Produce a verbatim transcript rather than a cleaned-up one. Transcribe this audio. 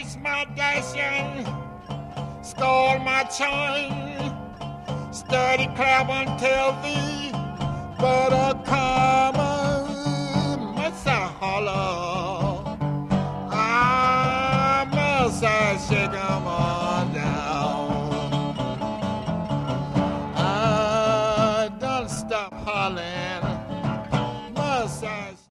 fix my dashing, stole my chain, steady clap until thee, but a common must I holler. I must I shake 'em all down. I don't stop hollering.